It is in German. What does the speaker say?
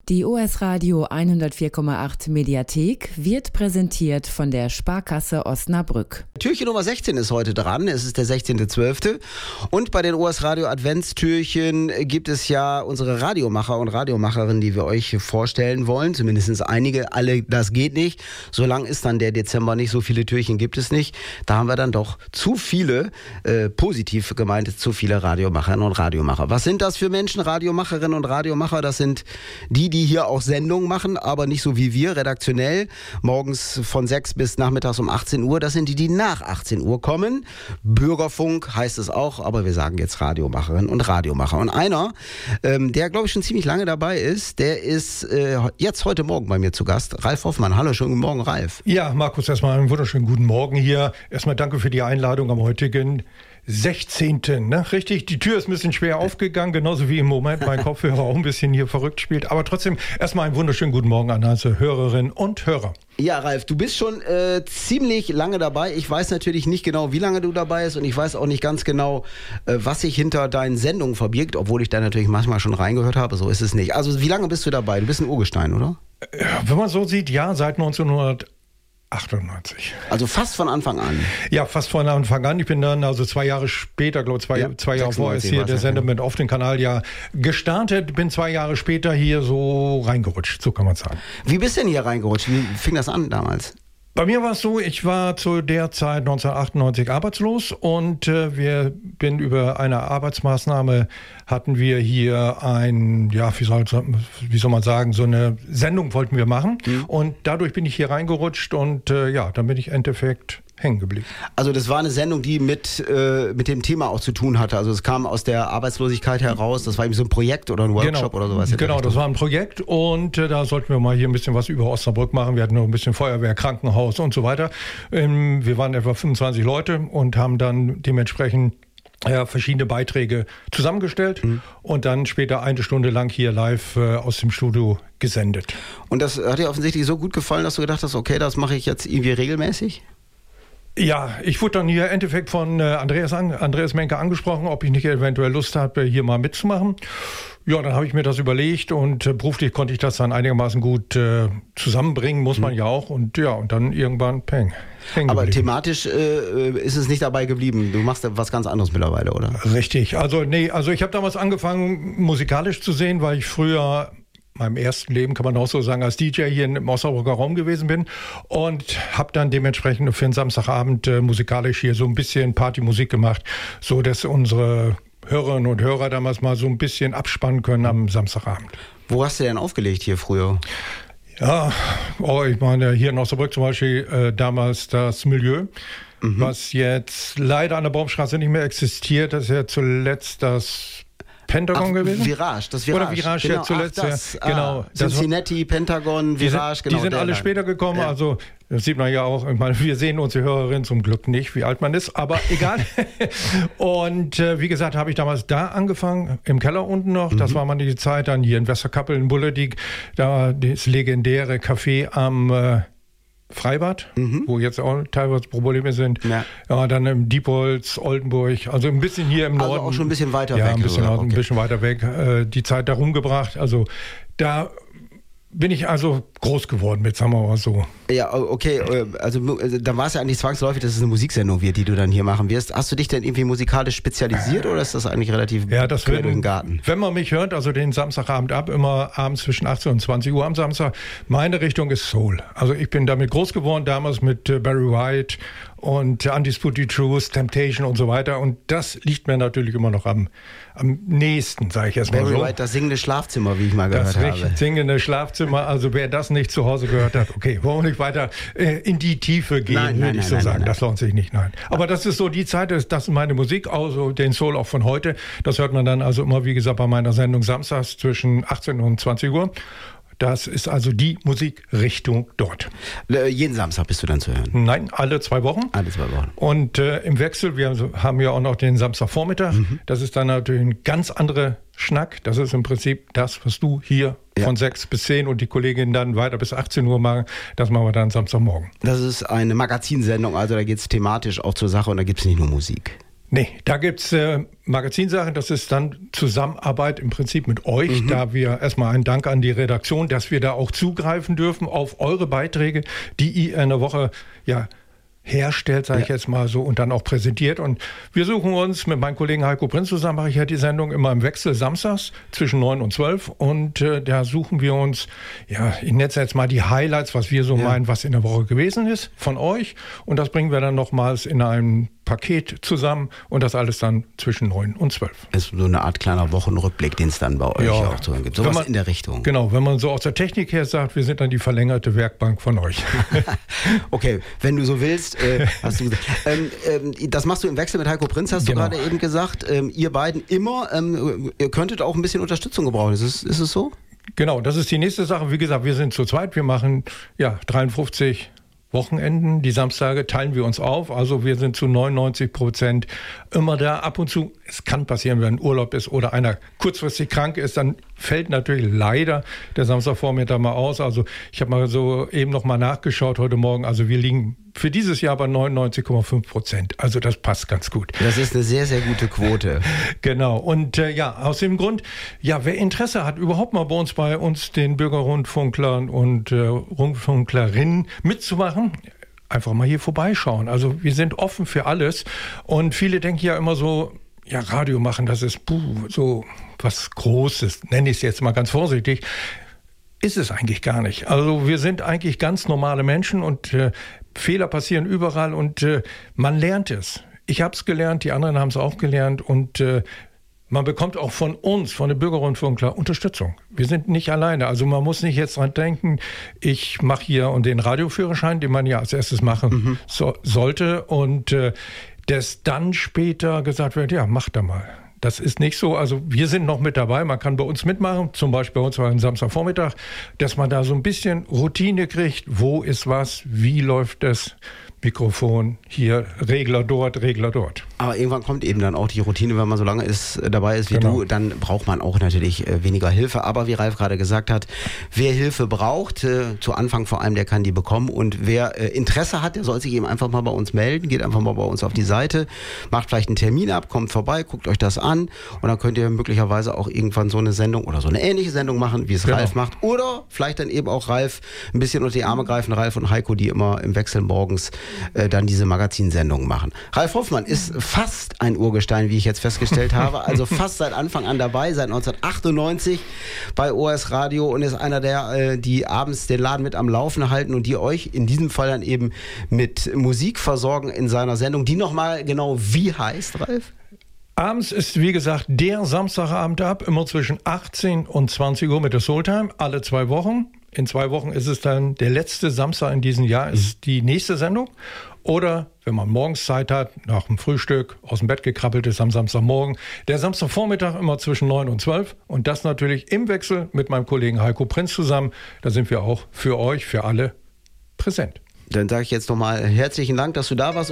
Die OS Radio 104,8 Mediathek wird präsentiert von der Sparkasse Osnabrück. Türchen Nummer 16 ist heute dran. Es ist der 16.12. Und bei den OS Radio Adventstürchen gibt es ja unsere Radiomacher und Radiomacherinnen, die wir euch vorstellen wollen. Zumindest einige. Alle, das geht nicht. So lang ist dann der Dezember nicht. So viele Türchen gibt es nicht. Da haben wir dann doch zu viele, positiv gemeint, zu viele Radiomacherinnen und Radiomacher. Was sind das für Menschen, Radiomacherinnen und Radiomacher? Das sind die hier auch Sendungen machen, aber nicht so wie wir, redaktionell, morgens von 6 bis nachmittags um 18 Uhr. Das sind die nach 18 Uhr kommen. Bürgerfunk heißt es auch, aber wir sagen jetzt Radiomacherinnen und Radiomacher. Und einer, der glaube ich schon ziemlich lange dabei ist, der ist jetzt heute Morgen bei mir zu Gast, Ralf Hoffmann. Hallo, schönen guten Morgen, Ralf. Ja, Markus, erstmal einen wunderschönen guten Morgen hier. Erstmal danke für die Einladung am heutigen 16. Ne? Richtig, die Tür ist ein bisschen schwer aufgegangen, genauso wie im Moment mein Kopfhörer auch ein bisschen hier verrückt spielt. Aber trotzdem erstmal einen wunderschönen guten Morgen an unsere Hörerinnen und Hörer. Ja, Ralf, du bist schon ziemlich lange dabei. Ich weiß natürlich nicht genau, wie lange du dabei bist und ich weiß auch nicht ganz genau, was sich hinter deinen Sendungen verbirgt, obwohl ich da natürlich manchmal schon reingehört habe. So ist es nicht. Also wie lange bist du dabei? Du bist ein Urgestein, oder? Wenn man so sieht, ja, seit 1998. Also fast von Anfang an? Ja, fast von Anfang an. Ich bin dann also 2 Jahre später, glaube ich, zwei Jahre vorher ist hier der Sender mit auf den Kanal ja gestartet. Bin 2 Jahre später hier so reingerutscht, so kann man sagen. Wie bist du denn hier reingerutscht? Wie fing das an damals? Bei mir war es so, ich war zu der Zeit 1998 arbeitslos und wir bin über eine Arbeitsmaßnahme hatten wir hier wie soll man sagen, so eine Sendung wollten wir machen und dadurch bin ich hier reingerutscht und dann bin ich im Endeffekt hängen geblieben. Also das war eine Sendung, die mit dem Thema auch zu tun hatte. Also es kam aus der Arbeitslosigkeit heraus. Das war eben so ein Projekt oder ein Workshop oder sowas. Genau, das war ein Projekt und da sollten wir mal hier ein bisschen was über Osnabrück machen. Wir hatten noch ein bisschen Feuerwehr, Krankenhaus und so weiter. Wir waren etwa 25 Leute und haben dann dementsprechend verschiedene Beiträge zusammengestellt und dann später 1 Stunde lang hier live aus dem Studio gesendet. Und das hat dir offensichtlich so gut gefallen, dass du gedacht hast, okay, das mache ich jetzt irgendwie regelmäßig? Ja, ich wurde dann hier im Endeffekt von Andreas Menke angesprochen, ob ich nicht eventuell Lust habe, hier mal mitzumachen. Ja, dann habe ich mir das überlegt und beruflich konnte ich das dann einigermaßen gut zusammenbringen, muss man ja auch. Und ja, und dann irgendwann peng. Aber thematisch ist es nicht dabei geblieben. Du machst was ganz anderes mittlerweile, oder? Richtig. Also ich habe damals angefangen, musikalisch zu sehen, weil ich früher meinem ersten Leben, kann man auch so sagen, als DJ hier im Osnabrücker Raum gewesen bin und habe dann dementsprechend für einen Samstagabend musikalisch hier so ein bisschen Partymusik gemacht, so dass unsere Hörerinnen und Hörer damals mal so ein bisschen abspannen können am Samstagabend. Wo hast du denn aufgelegt hier früher? Ja, ich meine, hier in Osnabrück zum Beispiel damals das Milieu, was jetzt leider an der Baumstraße nicht mehr existiert. Das ist ja zuletzt das Pentagon gewesen? Das Virage. Oder Virage, genau. ja zuletzt. Genau. Cincinnati, Pentagon, Virage, Die sind alle später gekommen, ja. Also das sieht man ja auch. Ich meine, wir sehen unsere Hörerin zum Glück nicht, wie alt man ist, aber egal. Und wie gesagt, habe ich damals da angefangen, im Keller unten noch. Das war mal die Zeit, dann hier in Westerkappel in Bullerdiek, da das legendäre Café am Freibad, wo jetzt auch teilweise Probleme sind. Ja, dann im Diepholz, Oldenburg, also ein bisschen hier im Norden. Also auch schon ein bisschen weiter weg. Ja, ein bisschen weiter weg. Die Zeit da rumgebracht. Also da bin ich also groß geworden mit, sagen wir mal so. Ja, okay, also dann war es ja eigentlich zwangsläufig, dass es eine Musiksendung wird, die du dann hier machen wirst. Hast du dich denn irgendwie musikalisch spezialisiert oder ist das eigentlich relativ quer durch den Garten? Wenn man mich hört, also den Samstagabend immer abends zwischen 18 und 20 Uhr am Samstag, meine Richtung ist Soul. Also ich bin damit groß geworden, damals mit Barry White und Undisputed Truth, Temptation und so weiter. Und das liegt mir natürlich immer noch am nächsten, sage ich erstmal so. Barry White, das singende Schlafzimmer, wie ich mal gehört habe. Das singende Schlafzimmer, also wer das nicht zu Hause gehört hat, okay, wollen wir nicht weiter in die Tiefe gehen, würde ich so sagen. Das lohnt sich nicht, nein. Aber das ist so die Zeit, das ist meine Musik, also den Soul auch von heute. Das hört man dann also immer, wie gesagt, bei meiner Sendung samstags zwischen 18 und 20 Uhr. Das ist also die Musikrichtung dort. Jeden Samstag bist du dann zu hören? Nein, alle 2 Wochen. Alle 2 Wochen. Und im Wechsel, wir haben ja auch noch den Samstagvormittag. Das ist dann natürlich ein ganz anderer Schnack. Das ist im Prinzip das, was du hier von 6 bis 10 und die Kolleginnen dann weiter bis 18 Uhr machen. Das machen wir dann Samstagmorgen. Das ist eine Magazinsendung, also da geht es thematisch auch zur Sache und da gibt es nicht nur Musik. Nee, da gibt's Magazinsachen, das ist dann Zusammenarbeit im Prinzip mit euch, da wir erstmal einen Dank an die Redaktion, dass wir da auch zugreifen dürfen auf eure Beiträge, die ihr in der Woche herstellt, sage ich jetzt mal so, und dann auch präsentiert. Und wir suchen uns mit meinem Kollegen Heiko Prinz zusammen, mache ich ja die Sendung immer im Wechsel samstags zwischen 9 und 12. Und da suchen wir uns, ich nenne es jetzt mal die Highlights, was wir so meinen, was in der Woche gewesen ist, von euch. Und das bringen wir dann nochmals in einem Paket zusammen und das alles dann zwischen 9 und 12. Das ist so eine Art kleiner Wochenrückblick, den es dann bei euch auch zu hören gibt. Sowas in der Richtung. Genau, wenn man so aus der Technik her sagt, wir sind dann die verlängerte Werkbank von euch. Okay, wenn du so willst, hast du gesagt. Das machst du im Wechsel mit Heiko Prinz, hast du gerade eben gesagt. Ihr beiden immer, ihr könntet auch ein bisschen Unterstützung gebrauchen. Ist es so? Genau, das ist die nächste Sache. Wie gesagt, wir sind zu zweit. Wir machen 53 Wochenenden, die Samstage teilen wir uns auf, also wir sind zu 99% immer da. Ab und zu, es kann passieren, wenn Urlaub ist oder einer kurzfristig krank ist, dann fällt natürlich leider der Samstagvormittag mal aus. Also ich habe mal so eben noch mal nachgeschaut heute Morgen, also wir liegen für dieses Jahr bei 99,5%. Also das passt ganz gut. Das ist eine sehr, sehr gute Quote. Genau. Und aus dem Grund, wer Interesse hat, überhaupt mal bei uns den Bürgerrundfunklern und Rundfunklerinnen mitzumachen, einfach mal hier vorbeischauen. Also wir sind offen für alles. Und viele denken ja immer so, Radio machen, das ist so was Großes, nenne ich es jetzt mal ganz vorsichtig. Ist es eigentlich gar nicht. Also wir sind eigentlich ganz normale Menschen und Fehler passieren überall und man lernt es. Ich habe es gelernt, die anderen haben es auch gelernt und man bekommt auch von uns, von den Bürgerrundfunklern, Unterstützung. Wir sind nicht alleine. Also man muss nicht jetzt dran denken, ich mache hier und den Radioführerschein, den man ja als erstes machen sollte und dass dann später gesagt wird, mach da mal. Das ist nicht so, also wir sind noch mit dabei, man kann bei uns mitmachen, zum Beispiel bei uns am Samstagvormittag, dass man da so ein bisschen Routine kriegt, wo ist was, wie läuft das, Mikrofon hier, Regler dort. Aber irgendwann kommt eben dann auch die Routine, wenn man so lange dabei ist wie du, dann braucht man auch natürlich weniger Hilfe. Aber wie Ralf gerade gesagt hat, wer Hilfe braucht, zu Anfang vor allem, der kann die bekommen. Und wer Interesse hat, der soll sich eben einfach mal bei uns melden, geht einfach mal bei uns auf die Seite, macht vielleicht einen Termin ab, kommt vorbei, guckt euch das an und dann könnt ihr möglicherweise auch irgendwann so eine Sendung oder so eine ähnliche Sendung machen, wie es Ralf macht. Oder vielleicht dann eben auch Ralf ein bisschen unter die Arme greifen, Ralf und Heiko, die immer im Wechsel morgens dann diese Magazinsendungen machen. Ralf Hoffmann ist fast ein Urgestein, wie ich jetzt festgestellt habe, also fast seit Anfang an dabei, seit 1998 bei OS Radio und ist einer der, die abends den Laden mit am Laufen halten und die euch in diesem Fall dann eben mit Musik versorgen in seiner Sendung, die nochmal genau wie heißt, Ralf? Abends ist, wie gesagt, der Samstagabend ab, immer zwischen 18 und 20 Uhr mit der Soultime, alle 2 Wochen. In 2 Wochen ist es dann der letzte Samstag in diesem Jahr, ist die nächste Sendung. Oder, wenn man morgens Zeit hat, nach dem Frühstück aus dem Bett gekrabbelt ist am Samstagmorgen, der Samstagvormittag immer zwischen 9 und 12. Und das natürlich im Wechsel mit meinem Kollegen Heiko Prinz zusammen. Da sind wir auch für euch, für alle präsent. Dann sage ich jetzt nochmal herzlichen Dank, dass du da warst.